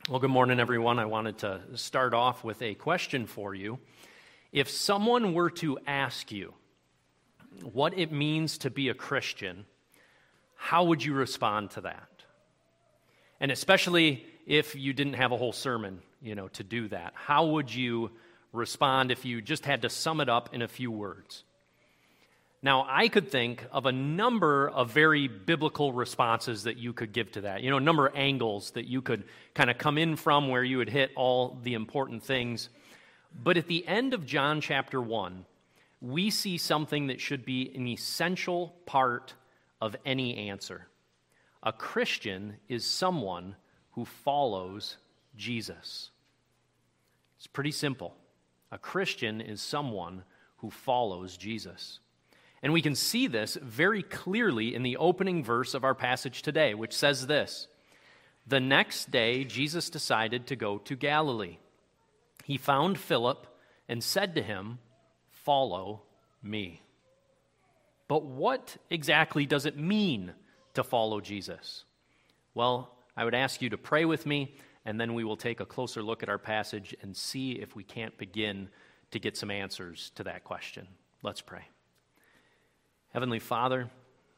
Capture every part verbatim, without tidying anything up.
Well, good morning, everyone. I wanted to start off with a question for you. If someone were to ask you what it means to be a Christian, how would you respond to that? And especially if you didn't have a whole sermon, you know, to do that, how would you respond if you just had to sum it up in a few words? Now, I could think of a number of very biblical responses that you could give to that. You know, a number of angles that you could kind of come in from where you would hit all the important things. But at the end of John chapter one, we see something that should be an essential part of any answer. A Christian is someone who follows Jesus. It's pretty simple. A Christian is someone who follows Jesus. And we can see this very clearly in the opening verse of our passage today, which says this: "The next day, Jesus decided to go to Galilee. He found Philip and said to him, 'Follow me.'" But what exactly does it mean to follow Jesus? Well, I would ask you to pray with me, and then we will take a closer look at our passage and see if we can't begin to get some answers to that question. Let's pray. Heavenly Father,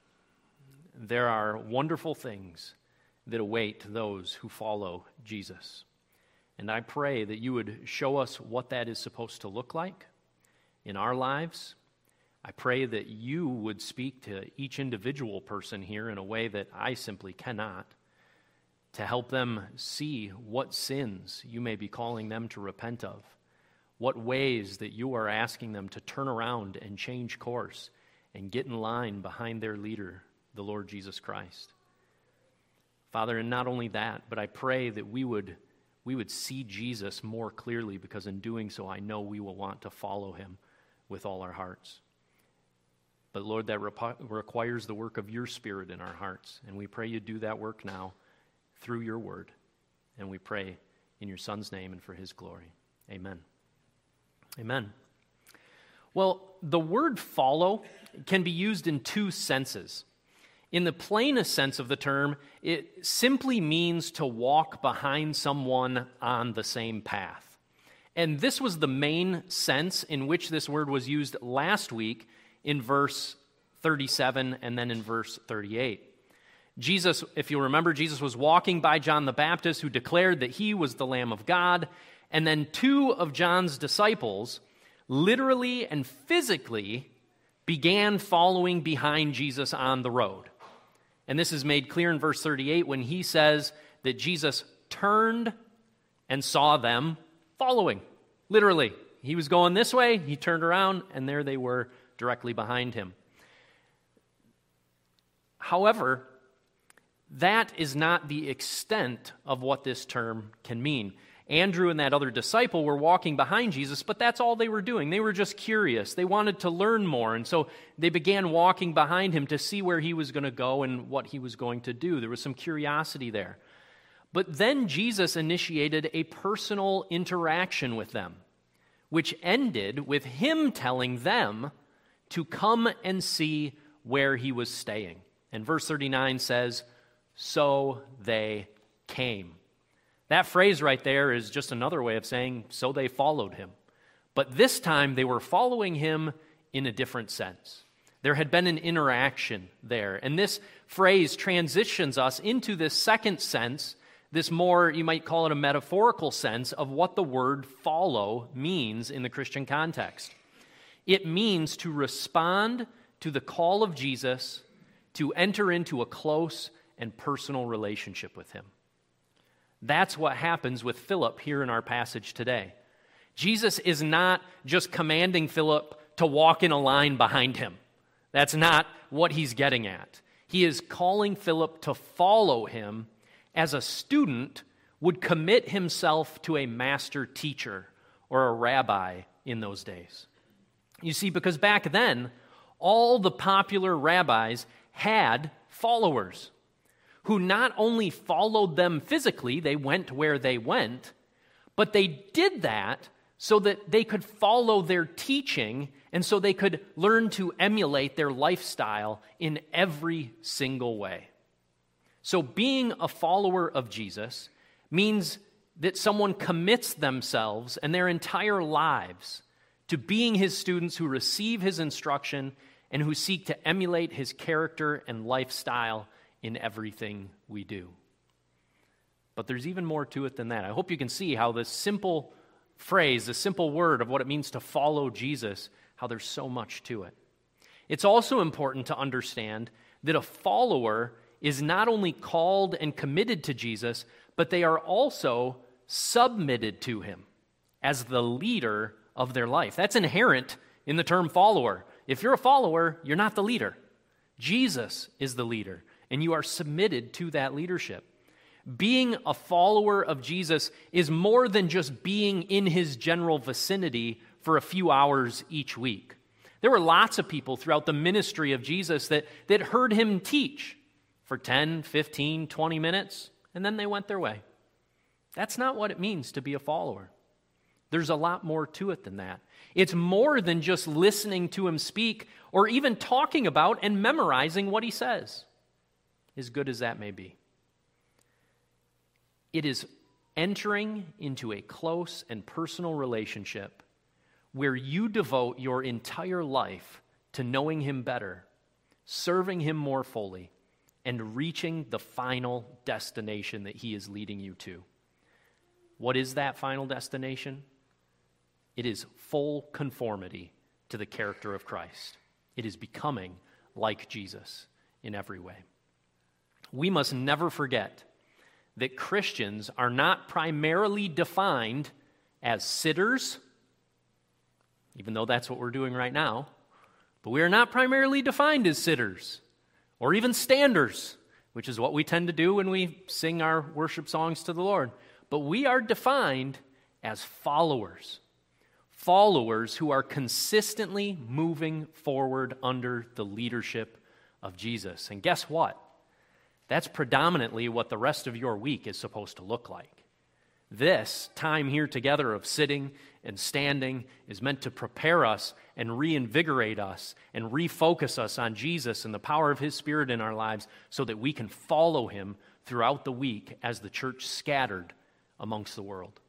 there are wonderful things that await those who follow Jesus. And I pray that you would show us what that is supposed to look like in our lives. I pray that you would speak to each individual person here in a way that I simply cannot, to help them see what sins you may be calling them to repent of, what ways that you are asking them to turn around and change course and get in line behind their leader, the Lord Jesus Christ. Father, and not only that, but I pray that we would we would see Jesus more clearly, because in doing so, I know we will want to follow him with all our hearts. But Lord, that rep- requires the work of your Spirit in our hearts, and we pray you do that work now through your word. And we pray in your Son's name and for his glory. Amen. Amen. Well, the word follow can be used in two senses. In the plainest sense of the term, it simply means to walk behind someone on the same path. And this was the main sense in which this word was used last week in verse thirty-seven and then in verse thirty-eight. Jesus, if you remember, Jesus was walking by John the Baptist, who declared that he was the Lamb of God, and then two of John's disciples literally and physically began following behind Jesus on the road. And this is made clear in verse thirty-eight when he says that Jesus turned and saw them following. Literally, he was going this way, he turned around, and there they were directly behind him. However, that is not the extent of what this term can mean. Andrew and that other disciple were walking behind Jesus, but that's all they were doing. They were just curious. They wanted to learn more, and so they began walking behind him to see where he was going to go and what he was going to do. There was some curiosity there. But then Jesus initiated a personal interaction with them, which ended with him telling them to come and see where he was staying. And verse thirty-nine says, "So they came." That phrase right there is just another way of saying, so they followed him. But this time they were following him in a different sense. There had been an interaction there. And this phrase transitions us into this second sense, this more, you might call it a metaphorical sense of what the word follow means in the Christian context. It means to respond to the call of Jesus to enter into a close and personal relationship with him. That's what happens with Philip here in our passage today. Jesus is not just commanding Philip to walk in a line behind him. That's not what he's getting at. He is calling Philip to follow him as a student would commit himself to a master teacher or a rabbi in those days. You see, because back then, all the popular rabbis had followers who not only followed them physically, they went where they went, but they did that so that they could follow their teaching and so they could learn to emulate their lifestyle in every single way. So being a follower of Jesus means that someone commits themselves and their entire lives to being his students who receive his instruction and who seek to emulate his character and lifestyle in everything we do. But there's even more to it than that. I hope you can see how this simple phrase, the simple word of what it means to follow Jesus, how there's so much to it. It's also important to understand that a follower is not only called and committed to Jesus, but they are also submitted to him as the leader of their life. That's inherent in the term follower. If you're a follower, you're not the leader. Jesus is the leader, and you are submitted to that leadership. Being a follower of Jesus is more than just being in his general vicinity for a few hours each week. There were lots of people throughout the ministry of Jesus that, that heard him teach for ten, fifteen, twenty minutes, and then they went their way. That's not what it means to be a follower. There's a lot more to it than that. It's more than just listening to him speak or even talking about and memorizing what he says, as good as that may be. It is entering into a close and personal relationship where you devote your entire life to knowing him better, serving him more fully, and reaching the final destination that he is leading you to. What is that final destination? It is full conformity to the character of Christ. It is becoming like Jesus in every way. We must never forget that Christians are not primarily defined as sitters, even though that's what we're doing right now, but we are not primarily defined as sitters or even standers, which is what we tend to do when we sing our worship songs to the Lord. But we are defined as followers, followers who are consistently moving forward under the leadership of Jesus. And guess what? That's predominantly what the rest of your week is supposed to look like. This time here together of sitting and standing is meant to prepare us and reinvigorate us and refocus us on Jesus and the power of his Spirit in our lives so that we can follow him throughout the week as the church scattered amongst the world.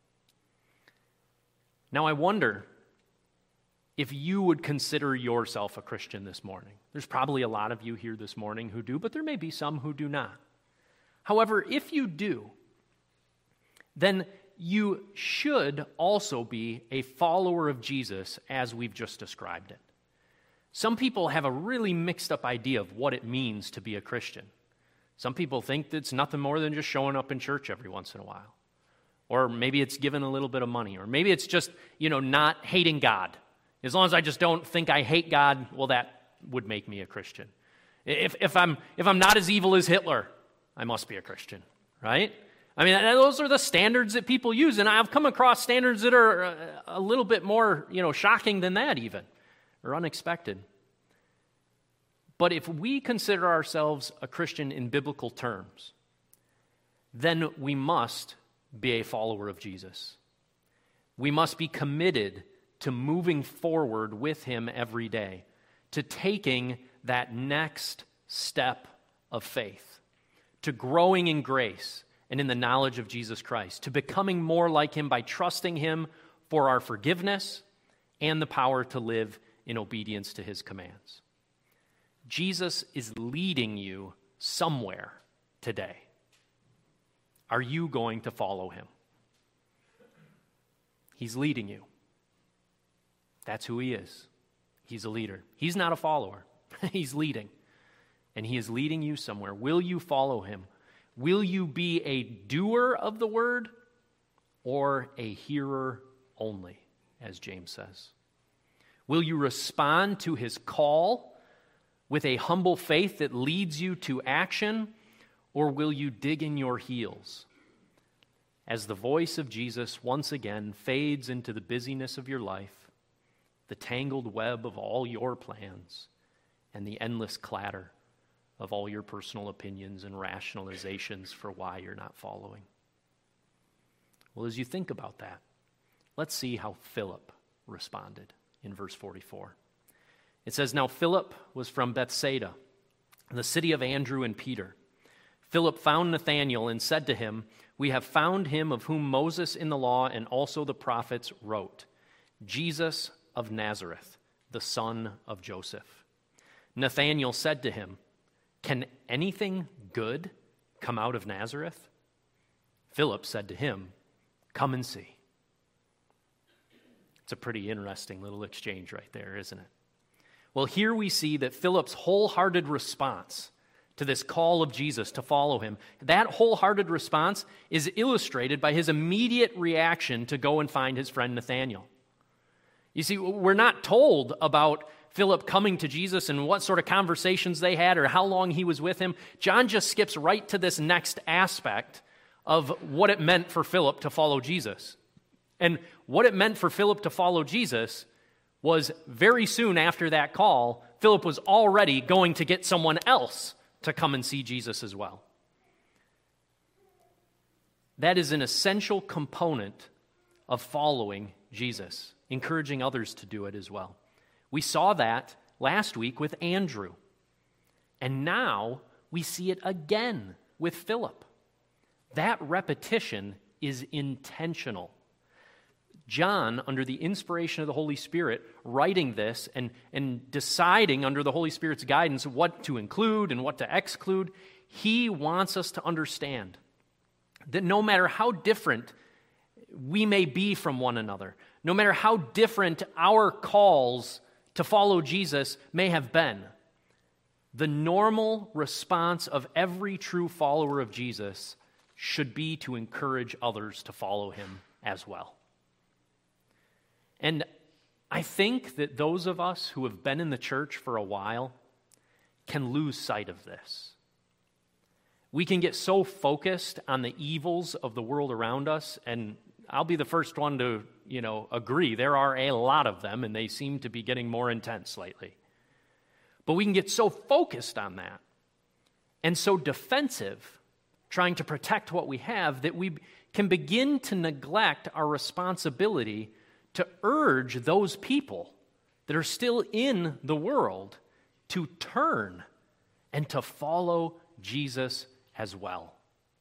Now, I wonder if you would consider yourself a Christian this morning. There's probably a lot of you here this morning who do, but there may be some who do not. However, if you do, then you should also be a follower of Jesus as we've just described it. Some people have a really mixed up idea of what it means to be a Christian. Some people think that it's nothing more than just showing up in church every once in a while. Or maybe it's giving a little bit of money. Or maybe it's just, you know, not hating God. As long as I just don't think I hate God, well, that would make me a Christian. If, if I'm if I'm not as evil as Hitler, I must be a Christian, right? I mean, those are the standards that people use, and I've come across standards that are a little bit more, you know, shocking than that even, or unexpected. But if we consider ourselves a Christian in biblical terms, then we must be a follower of Jesus. We must be committed to moving forward with him every day, to taking that next step of faith, to growing in grace and in the knowledge of Jesus Christ, to becoming more like him by trusting him for our forgiveness and the power to live in obedience to his commands. Jesus is leading you somewhere today. Are you going to follow him? He's leading you. That's who he is. He's a leader. He's not a follower. He's leading. And he is leading you somewhere. Will you follow him? Will you be a doer of the word or a hearer only, as James says? Will you respond to his call with a humble faith that leads you to action, or will you dig in your heels as the voice of Jesus once again fades into the busyness of your life, the tangled web of all your plans, and the endless clatter of all your personal opinions and rationalizations for why you're not following? Well, as you think about that, let's see how Philip responded in verse forty-four. It says, "Now Philip was from Bethsaida, the city of Andrew and Peter. Philip found Nathanael and said to him, "We have found him of whom Moses in the law and also the prophets wrote, Jesus of Nazareth, the son of Joseph." Nathanael said to him, "Can anything good come out of Nazareth?" Philip said to him, "Come and see." It's a pretty interesting little exchange right there, isn't it? Well, here we see that Philip's wholehearted response to this call of Jesus to follow him, that wholehearted response is illustrated by his immediate reaction to go and find his friend Nathanael. You see, we're not told about Philip coming to Jesus and what sort of conversations they had or how long he was with him. John just skips right to this next aspect of what it meant for Philip to follow Jesus. And what it meant for Philip to follow Jesus was very soon after that call, Philip was already going to get someone else to come and see Jesus as well. That is an essential component of following Jesus, encouraging others to do it as well. We saw that last week with Andrew, and now we see it again with Philip. That repetition is intentional. John, under the inspiration of the Holy Spirit, writing this and, and deciding under the Holy Spirit's guidance what to include and what to exclude, he wants us to understand that no matter how different we may be from one another, no matter how different our calls to follow Jesus may have been, the normal response of every true follower of Jesus should be to encourage others to follow him as well. And I think that those of us who have been in the church for a while can lose sight of this. We can get so focused on the evils of the world around us, and I'll be the first one to, you know, agree. There are a lot of them, and they seem to be getting more intense lately. But we can get so focused on that and so defensive, trying to protect what we have, that we can begin to neglect our responsibility to urge those people that are still in the world to turn and to follow Jesus as well.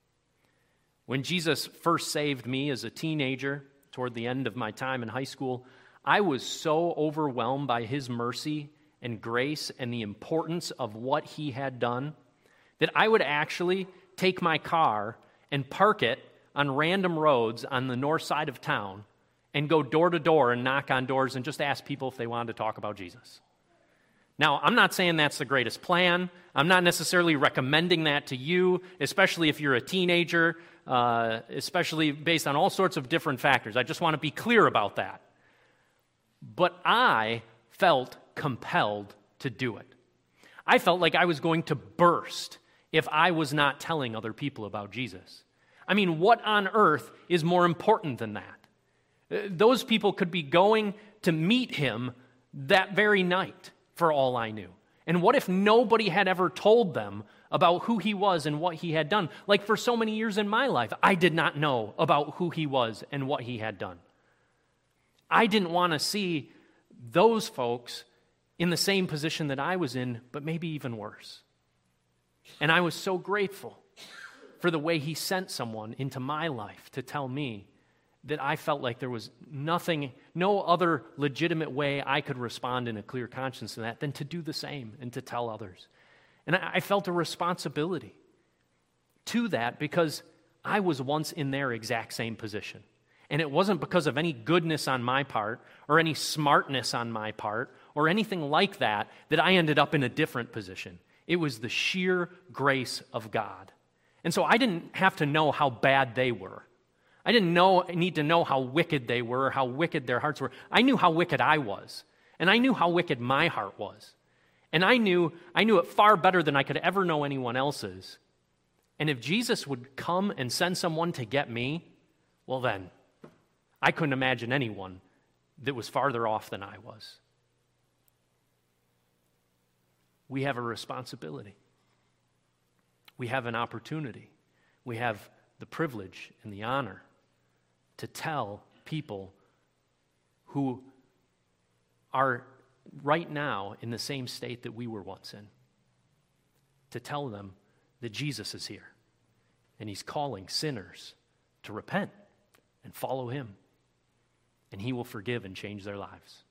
When Jesus first saved me as a teenager, toward the end of my time in high school, I was so overwhelmed by his mercy and grace and the importance of what he had done that I would actually take my car and park it on random roads on the north side of town and go door to door and knock on doors and just ask people if they wanted to talk about Jesus. Now, I'm not saying that's the greatest plan. I'm not necessarily recommending that to you, especially if you're a teenager, uh, especially based on all sorts of different factors. I just want to be clear about that. But I felt compelled to do it. I felt like I was going to burst if I was not telling other people about Jesus. I mean, what on earth is more important than that? Those people could be going to meet him that very night, for all I knew. And what if nobody had ever told them about who he was and what he had done? Like for so many years in my life, I did not know about who he was and what he had done. I didn't want to see those folks in the same position that I was in, but maybe even worse. And I was so grateful for the way he sent someone into my life to tell me that I felt like there was nothing, no other legitimate way I could respond in a clear conscience to that than to do the same and to tell others. And I, I felt a responsibility to that because I was once in their exact same position. And it wasn't because of any goodness on my part or any smartness on my part or anything like that that I ended up in a different position. It was the sheer grace of God. And so I didn't have to know how bad they were. I didn't know, need to know how wicked they were, or how wicked their hearts were. I knew how wicked I was, and I knew how wicked my heart was. And I knew, I knew it far better than I could ever know anyone else's. And if Jesus would come and send someone to get me, well then, I couldn't imagine anyone that was farther off than I was. We have a responsibility. We have an opportunity. We have the privilege and the honor to tell people who are right now in the same state that we were once in, to tell them that Jesus is here and he's calling sinners to repent and follow him. And he will forgive and change their lives.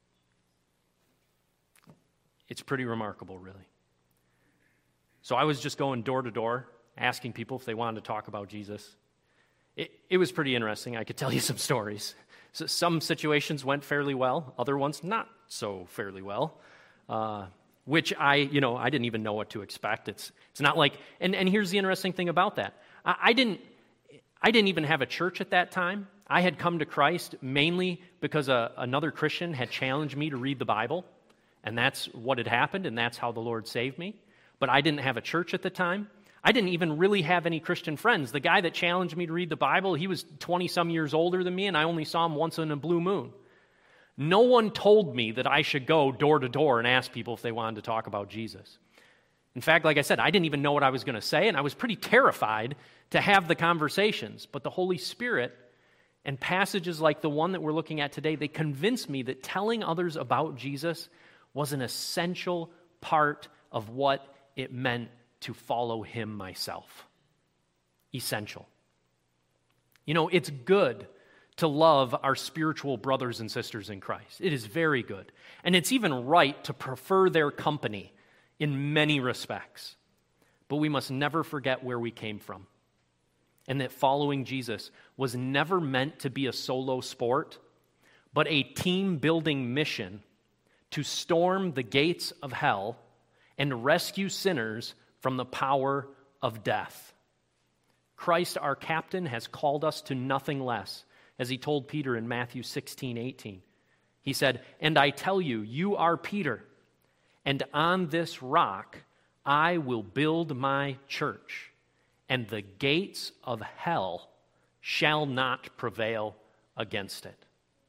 It's pretty remarkable, really. So I was just going door to door, asking people if they wanted to talk about Jesus. It, it was pretty interesting. I could tell you some stories. So some situations went fairly well, other ones not so fairly well, uh, which I, you know, I didn't even know what to expect. It's it's not like, and, and here's the interesting thing about that. I, I didn't I didn't even have a church at that time. I had come to Christ mainly because a, another Christian had challenged me to read the Bible, and that's what had happened, and that's how the Lord saved me. But I didn't have a church at the time. I didn't even really have any Christian friends. The guy that challenged me to read the Bible, he was twenty-some years older than me, and I only saw him once in a blue moon. No one told me that I should go door to door and ask people if they wanted to talk about Jesus. In fact, like I said, I didn't even know what I was going to say, and I was pretty terrified to have the conversations. But the Holy Spirit and passages like the one that we're looking at today, they convinced me that telling others about Jesus was an essential part of what it meant to follow him myself. Essential. You know, it's good to love our spiritual brothers and sisters in Christ. It is very good. And it's even right to prefer their company in many respects. But we must never forget where we came from. And that following Jesus was never meant to be a solo sport, but a team-building mission to storm the gates of hell and rescue sinners from the power of death. Christ, our captain, has called us to nothing less, as he told Peter in Matthew sixteen eighteen. He said, "And I tell you, you are Peter, and on this rock I will build my church, and the gates of hell shall not prevail against it."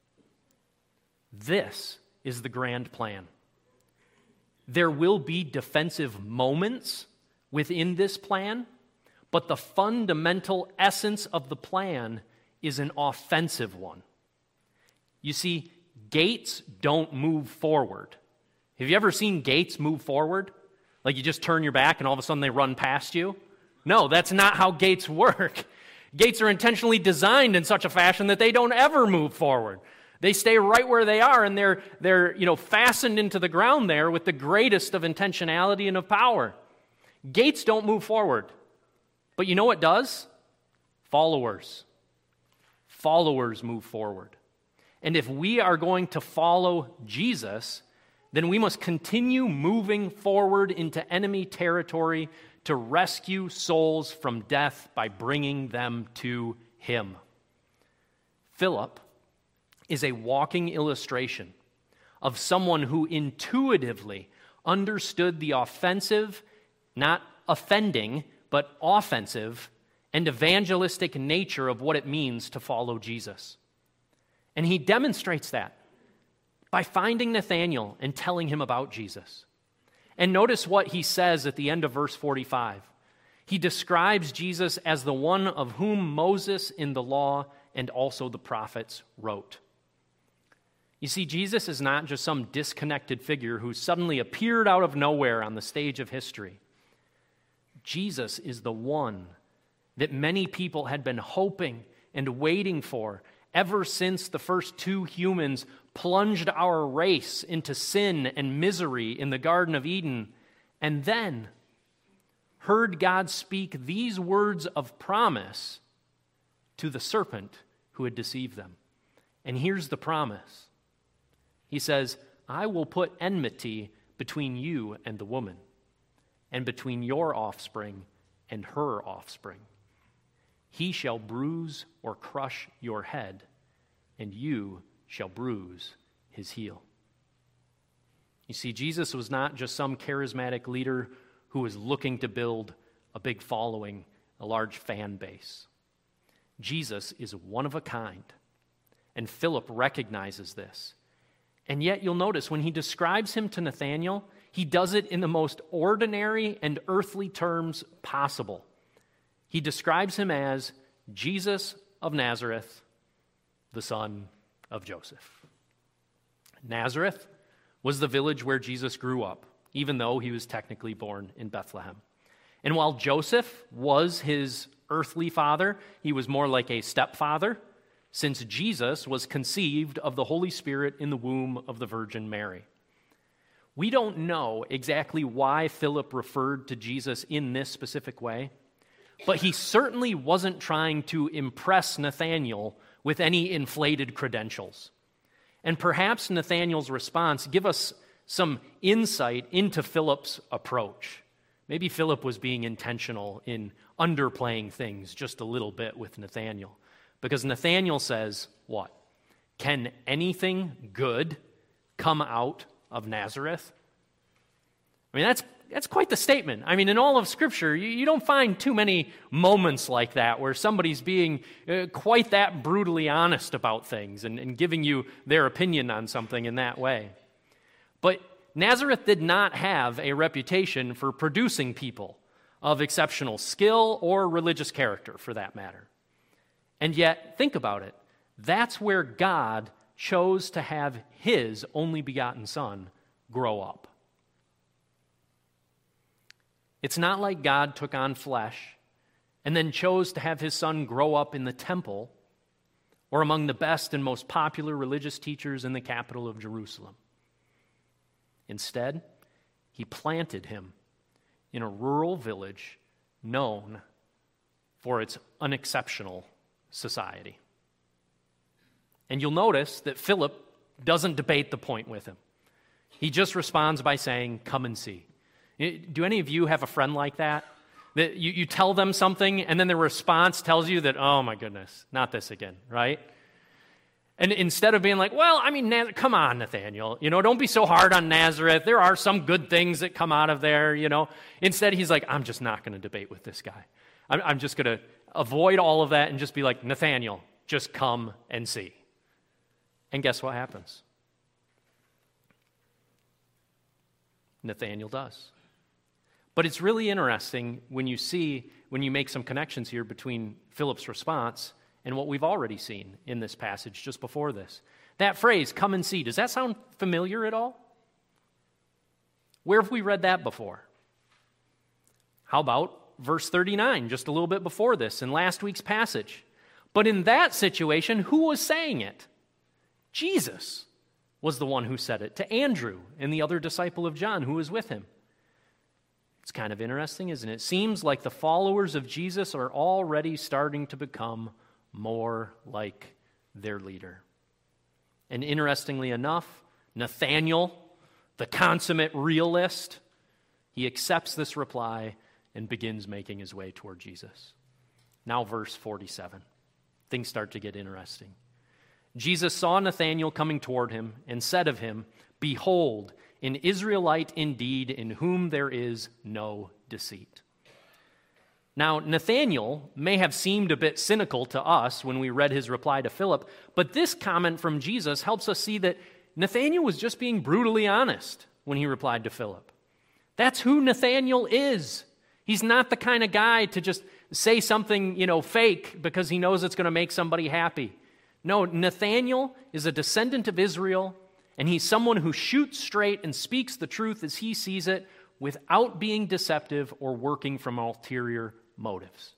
This is the grand plan. There will be defensive moments within this plan, but the fundamental essence of the plan is an offensive one. You see, gates don't move forward. Have you ever seen gates move forward? Like you just turn your back and all of a sudden they run past you? No, that's not how gates work. Gates are intentionally designed in such a fashion that they don't ever move forward. They stay right where they are, and they're, they're you know, fastened into the ground there with the greatest of intentionality and of power. Gates don't move forward. But you know what does? Followers. Followers move forward. And if we are going to follow Jesus, then we must continue moving forward into enemy territory to rescue souls from death by bringing them to him. Philip is a walking illustration of someone who intuitively understood the offensive, not offending, but offensive and evangelistic nature of what it means to follow Jesus. And he demonstrates that by finding Nathanael and telling him about Jesus. And notice what he says at the end of verse forty-five. He describes Jesus as the one of whom Moses in the law and also the prophets wrote. You see, Jesus is not just some disconnected figure who suddenly appeared out of nowhere on the stage of history. Jesus is the one that many people had been hoping and waiting for ever since the first two humans plunged our race into sin and misery in the Garden of Eden, and then heard God speak these words of promise to the serpent who had deceived them. And here's the promise. He says, "I will put enmity between you and the woman, and between your offspring and her offspring. He shall bruise or crush your head, and you shall bruise his heel." You see, Jesus was not just some charismatic leader who was looking to build a big following, a large fan base. Jesus is one of a kind, and Philip recognizes this. And yet you'll notice when he describes him to Nathanael, he does it in the most ordinary and earthly terms possible. He describes him as Jesus of Nazareth, the son of Joseph. Nazareth was the village where Jesus grew up, even though he was technically born in Bethlehem. And while Joseph was his earthly father. He was more like a stepfather, since Jesus was conceived of the Holy Spirit in the womb of the Virgin Mary. We don't know exactly why Philip referred to Jesus in this specific way, but he certainly wasn't trying to impress Nathanael with any inflated credentials. And perhaps Nathanael's response give us some insight into Philip's approach. Maybe Philip was being intentional in underplaying things just a little bit with Nathanael. Because Nathanael says, what? Can anything good come out of Nazareth? I mean, that's that's quite the statement. I mean, in all of Scripture, you, you don't find too many moments like that where somebody's being uh, quite that brutally honest about things and, and giving you their opinion on something in that way. But Nazareth did not have a reputation for producing people of exceptional skill or religious character, for that matter. And yet, think about it. That's where God chose to have his only begotten Son grow up. It's not like God took on flesh and then chose to have his Son grow up in the temple or among the best and most popular religious teachers in the capital of Jerusalem. Instead, he planted him in a rural village known for its unexceptional society. And you'll notice that Philip doesn't debate the point with him. He just responds by saying, "Come and see." Do any of you have a friend like that? That you, you tell them something, and then their response tells you that, oh my goodness, not this again, right? And instead of being like, well, I mean, Naz- come on, Nathanael, you know, don't be so hard on Nazareth. There are some good things that come out of there, you know. Instead, he's like, I'm just not going to debate with this guy. I'm, I'm just going to avoid all of that and just be like, Nathanael, just come and see. And guess what happens? Nathanael does. But it's really interesting when you see, when you make some connections here between Philip's response and what we've already seen in this passage just before this. That phrase, come and see, does that sound familiar at all? Where have we read that before? How about verse thirty-nine, just a little bit before this, in last week's passage? But in that situation, who was saying it? Jesus was the one who said it to Andrew and the other disciple of John who was with him. It's kind of interesting, isn't it? It seems like the followers of Jesus are already starting to become more like their leader. And interestingly enough, Nathanael, the consummate realist, he accepts this reply and begins making his way toward Jesus. Now verse forty-seven. Things start to get interesting. Jesus saw Nathanael coming toward him and said of him, "Behold, an Israelite indeed, in whom there is no deceit." Now, Nathanael may have seemed a bit cynical to us when we read his reply to Philip, but this comment from Jesus helps us see that Nathanael was just being brutally honest when he replied to Philip. That's who Nathanael is. He's not the kind of guy to just say something, you know, fake because he knows it's going to make somebody happy. No, Nathanael is a descendant of Israel, and he's someone who shoots straight and speaks the truth as he sees it without being deceptive or working from ulterior motives.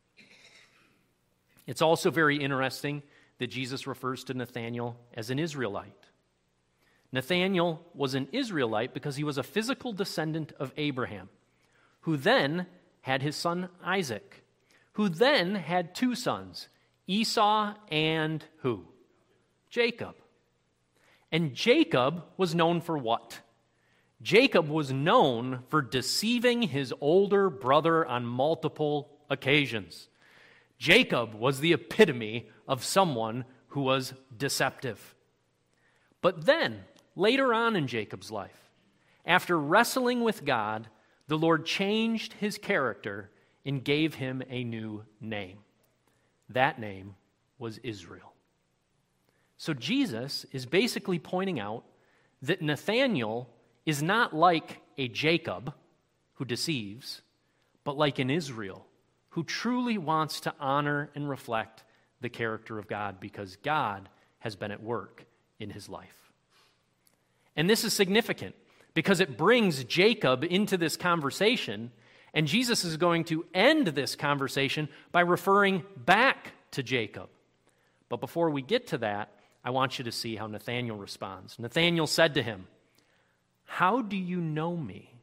It's also very interesting that Jesus refers to Nathanael as an Israelite. Nathanael was an Israelite because he was a physical descendant of Abraham, who then had his son Isaac, who then had two sons, Esau and who? Jacob. And Jacob was known for what? Jacob was known for deceiving his older brother on multiple occasions. Jacob was the epitome of someone who was deceptive. But then, later on in Jacob's life, after wrestling with God, the Lord changed his character and gave him a new name. That name was Israel. So Jesus is basically pointing out that Nathanael is not like a Jacob who deceives, but like an Israel who truly wants to honor and reflect the character of God because God has been at work in his life. And this is significant because it brings Jacob into this conversation And Jesus is going to end this conversation by referring back to Jacob. But before we get to that, I want you to see how Nathanael responds. Nathanael said to him, "How do you know me?"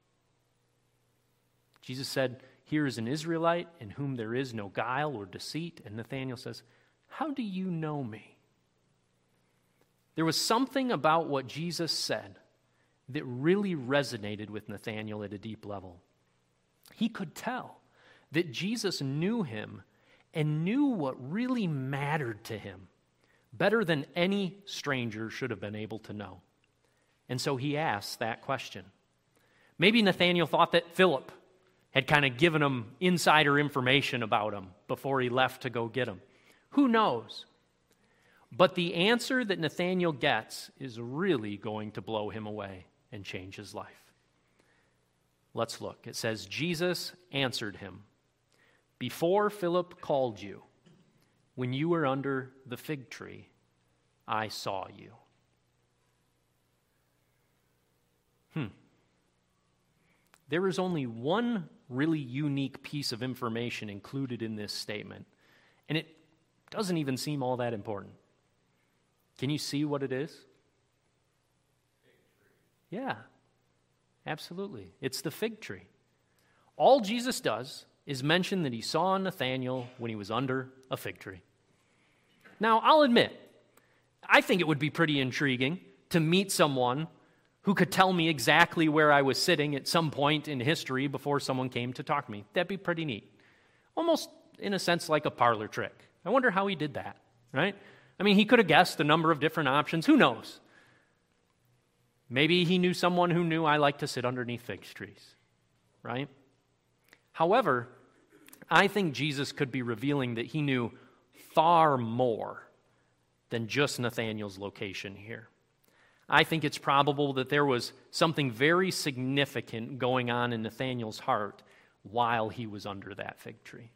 Jesus said, "Here is an Israelite in whom there is no guile or deceit." And Nathanael says, "How do you know me?" There was something about what Jesus said that really resonated with Nathanael at a deep level. He could tell that Jesus knew him and knew what really mattered to him better than any stranger should have been able to know. And so he asked that question. Maybe Nathanael thought that Philip had kind of given him insider information about him before he left to go get him. Who knows? But the answer that Nathanael gets is really going to blow him away and change his life. Let's look. It says, Jesus answered him, "Before Philip called you, when you were under the fig tree, I saw you." Hmm. There is only one really unique piece of information included in this statement, and it doesn't even seem all that important. Can you see what it is? Yeah, absolutely. It's the fig tree. All Jesus does is mention that he saw Nathanael when he was under a fig tree. Now, I'll admit, I think it would be pretty intriguing to meet someone who could tell me exactly where I was sitting at some point in history before someone came to talk to me. That'd be pretty neat. Almost, in a sense, like a parlor trick. I wonder how he did that, right? I mean, he could have guessed a number of different options. Who knows? Maybe he knew someone who knew I like to sit underneath fig trees, right? However, I think Jesus could be revealing that he knew far more than just Nathanael's location here. I think it's probable that there was something very significant going on in Nathanael's heart while he was under that fig tree.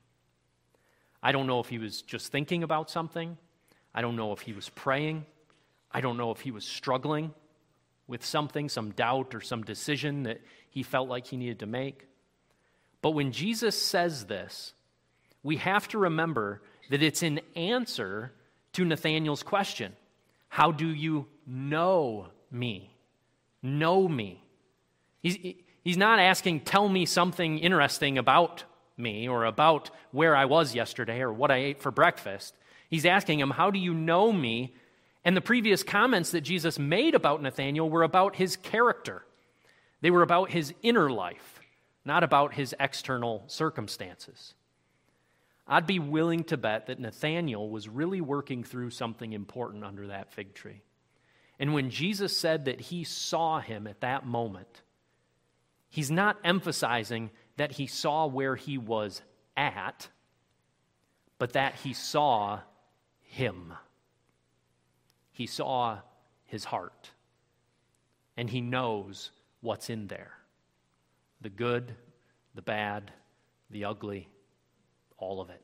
I don't know if he was just thinking about something. I don't know if he was praying. I don't know if he was struggling with something, some doubt or some decision that he felt like he needed to make. But when Jesus says this, we have to remember that it's in answer to Nathanael's question. How do you know me? Know me. He's, he's not asking, tell me something interesting about me or about where I was yesterday or what I ate for breakfast. He's asking him, how do you know me? And the previous comments that Jesus made about Nathanael were about his character. They were about his inner life, not about his external circumstances. I'd be willing to bet that Nathanael was really working through something important under that fig tree. And when Jesus said that he saw him at that moment, he's not emphasizing that he saw where he was at, but that he saw him. He saw his heart, and he knows what's in there. The good, the bad, the ugly, all of it.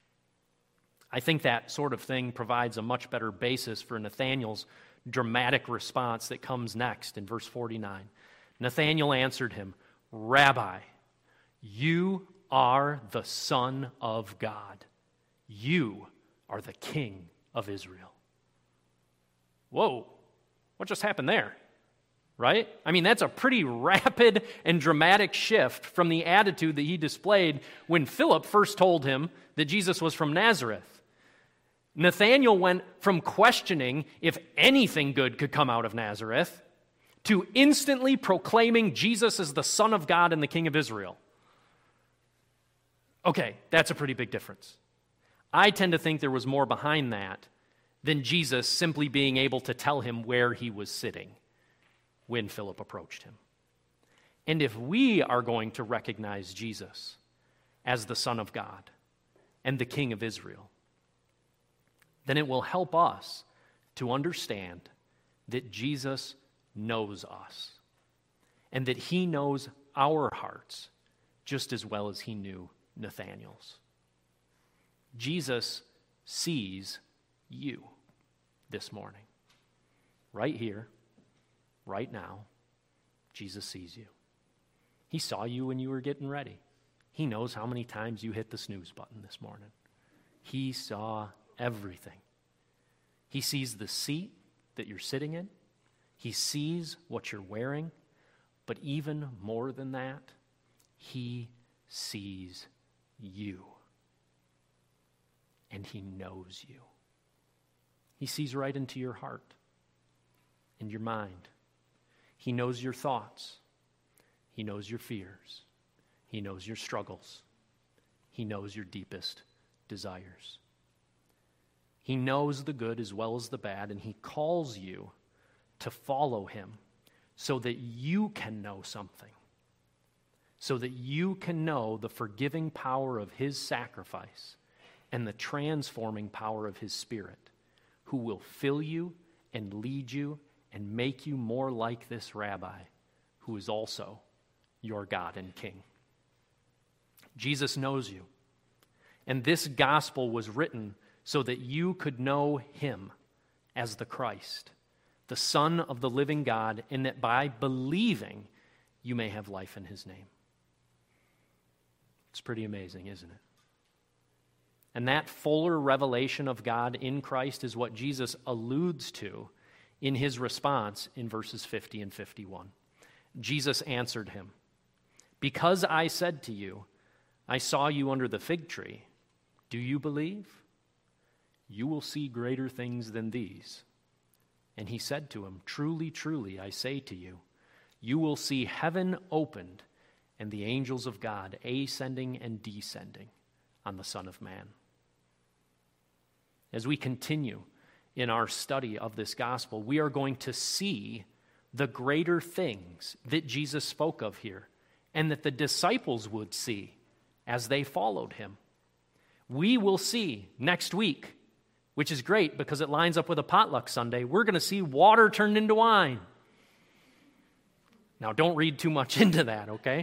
I think that sort of thing provides a much better basis for Nathanael's dramatic response that comes next in verse forty-nine. Nathanael answered him, "Rabbi, you are the Son of God. You are the King of Israel." Whoa, what just happened there? Right? I mean, that's a pretty rapid and dramatic shift from the attitude that he displayed when Philip first told him that Jesus was from Nazareth. Nathanael went from questioning if anything good could come out of Nazareth to instantly proclaiming Jesus as the Son of God and the King of Israel. Okay, that's a pretty big difference. I tend to think there was more behind that than Jesus simply being able to tell him where he was sitting when Philip approached him. And if we are going to recognize Jesus as the Son of God and the King of Israel, then it will help us to understand that Jesus knows us and that he knows our hearts just as well as he knew Nathanael's. Jesus sees you this morning. Right here, right now, Jesus sees you. He saw you when you were getting ready. He knows how many times you hit the snooze button this morning. He saw everything. He sees the seat that you're sitting in. He sees what you're wearing. But even more than that, he sees you. And he knows you. He sees right into your heart and your mind. He knows your thoughts. He knows your fears. He knows your struggles. He knows your deepest desires. He knows the good as well as the bad, and he calls you to follow him so that you can know something, so that you can know the forgiving power of his sacrifice and the transforming power of his Spirit, who will fill you and lead you and make you more like this rabbi, who is also your God and King. Jesus knows you, and this gospel was written so that you could know him as the Christ, the Son of the living God, and that by believing you may have life in his name. It's pretty amazing, isn't it? And that fuller revelation of God in Christ is what Jesus alludes to in his response in verses fifty and fifty-one. Jesus answered him, "Because I said to you, I saw you under the fig tree, do you believe? You will see greater things than these." And he said to him, "Truly, truly, I say to you, you will see heaven opened and the angels of God ascending and descending on the Son of Man." As we continue in our study of this gospel, we are going to see the greater things that Jesus spoke of here and that the disciples would see as they followed him. We will see next week, which is great because it lines up with a potluck Sunday, we're going to see water turned into wine. Now, don't read too much into that, okay?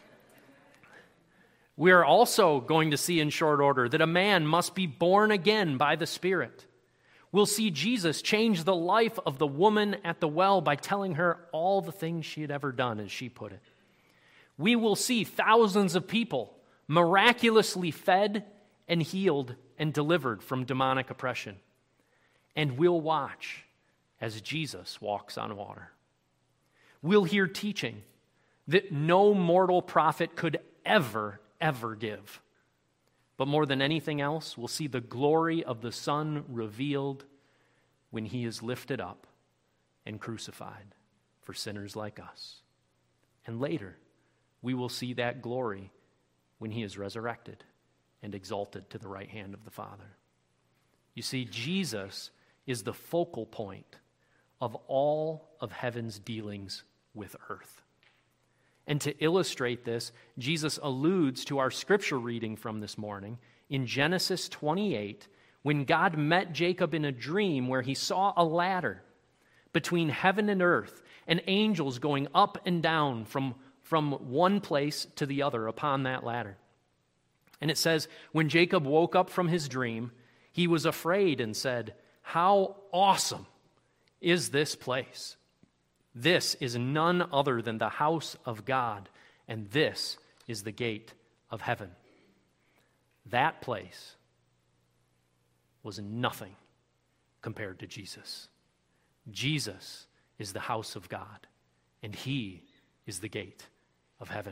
We are also going to see in short order that a man must be born again by the Spirit. We'll see Jesus change the life of the woman at the well by telling her all the things she had ever done, as she put it. We will see thousands of people miraculously fed and healed and delivered from demonic oppression. And we'll watch as Jesus walks on water. We'll hear teaching that no mortal prophet could ever, ever give. But more than anything else, we'll see the glory of the Son revealed when he is lifted up and crucified for sinners like us. And later, we will see that glory when he is resurrected and exalted to the right hand of the Father. You see, Jesus is the focal point of all of heaven's dealings with earth. And to illustrate this, Jesus alludes to our scripture reading from this morning in Genesis twenty-eight, when God met Jacob in a dream where he saw a ladder between heaven and earth and angels going up and down from, from one place to the other upon that ladder. And it says, when Jacob woke up from his dream, he was afraid and said, "How awesome is this place? This is none other than the house of God, and this is the gate of heaven." That place was nothing compared to Jesus. Jesus is the house of God, and he is the gate of heaven.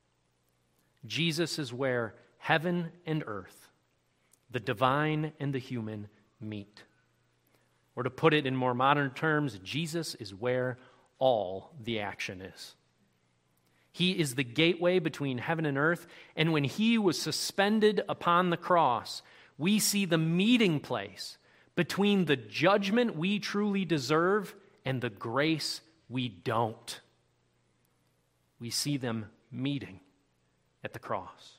Jesus is where heaven and earth, the divine and the human, meet. Or to put it in more modern terms, Jesus is where all the action is. He is the gateway between heaven and earth, and when he was suspended upon the cross, we see the meeting place between the judgment we truly deserve and the grace we don't. We see them meeting at the cross.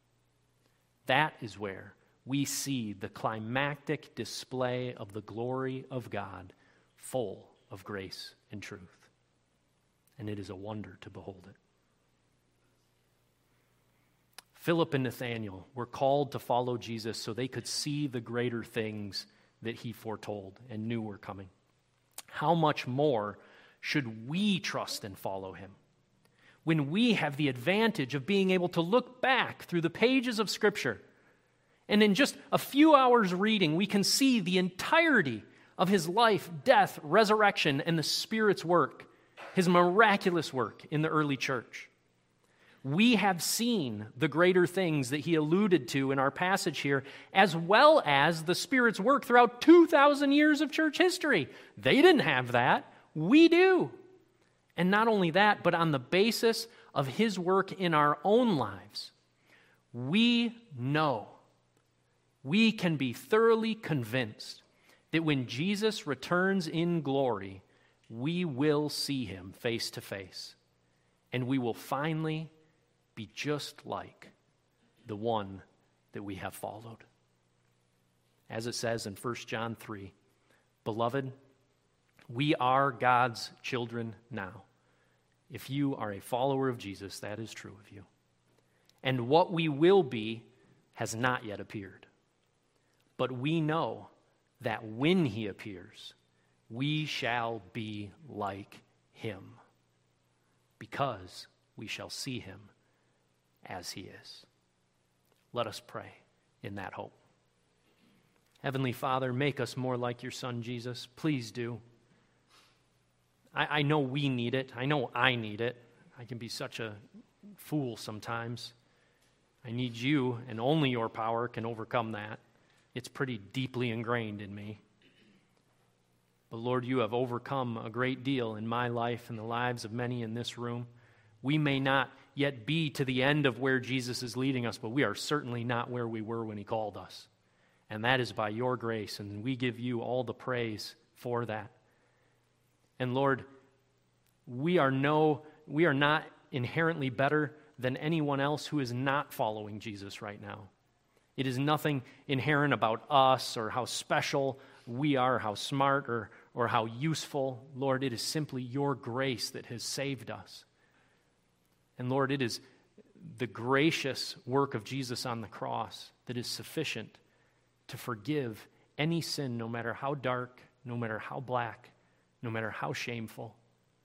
That is where we see the climactic display of the glory of God, full of grace and truth. And it is a wonder to behold it. Philip and Nathanael were called to follow Jesus so they could see the greater things that he foretold and knew were coming. How much more should we trust and follow him? when we have the advantage of being able to look back through the pages of Scripture, and in just a few hours reading, we can see the entirety of his life, death, resurrection, and the Spirit's work, his miraculous work in the early church. We have seen the greater things that he alluded to in our passage here, as well as the Spirit's work throughout two thousand years of church history. They didn't have that. We do. And not only that, but on the basis of his work in our own lives, we know, we can be thoroughly convinced that when Jesus returns in glory, we will see him face to face, and we will finally be just like the one that we have followed. As it says in First John three, "Beloved, we are God's children now. If you are a follower of Jesus, that is true of you. And what we will be has not yet appeared. But we know that when he appears, we shall be like him, because we shall see him as he is." Let us pray in that hope. Heavenly Father, make us more like your Son, Jesus. Please do. I, I know we need it. I know I need it. I can be such a fool sometimes. I need you, and only your power can overcome that. It's pretty deeply ingrained in me. But Lord, you have overcome a great deal in my life and the lives of many in this room. We may not yet be to the end of where Jesus is leading us, but we are certainly not where we were when he called us. And that is by your grace, and we give you all the praise for that. And Lord, we are no, we are not inherently better than anyone else who is not following Jesus right now. It is nothing inherent about us or how special we are, how smart or, or how useful. Lord, it is simply your grace that has saved us. And Lord, it is the gracious work of Jesus on the cross that is sufficient to forgive any sin, no matter how dark, no matter how black, no matter how shameful.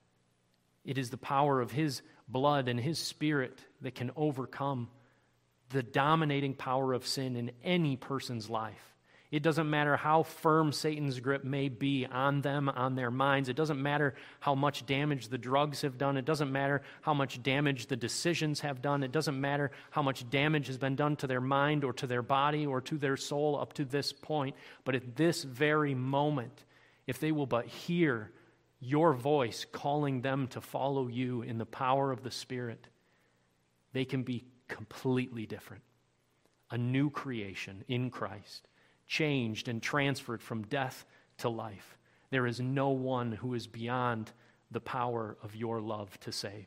It is the power of his blood and his Spirit that can overcome the dominating power of sin in any person's life. It doesn't matter how firm Satan's grip may be on them, on their minds. It doesn't matter how much damage the drugs have done. It doesn't matter how much damage the decisions have done. It doesn't matter how much damage has been done to their mind or to their body or to their soul up to this point. But at this very moment, if they will but hear your voice calling them to follow you in the power of the Spirit, they can be completely different. A new creation in Christ, changed and transferred from death to life. There is no one who is beyond the power of your love to save.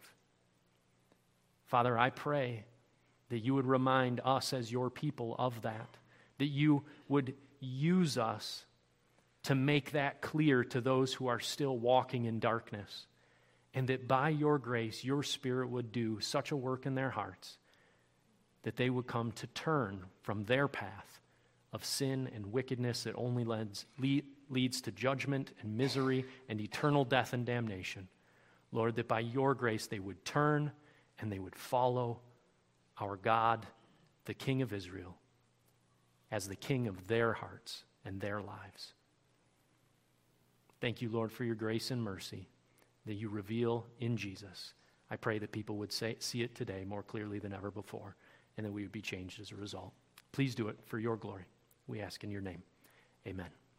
Father, I pray that you would remind us as your people of that, that you would use us to make that clear to those who are still walking in darkness, and that by your grace, your Spirit would do such a work in their hearts that they would come to turn from their path of sin and wickedness that only leads, lead, leads to judgment and misery and eternal death and damnation. Lord, that by your grace they would turn and they would follow our God, the King of Israel, as the King of their hearts and their lives. Thank you, Lord, for your grace and mercy that you reveal in Jesus. I pray that people would say, see it today more clearly than ever before, and that we would be changed as a result. Please do it for your glory. We ask in your name. Amen.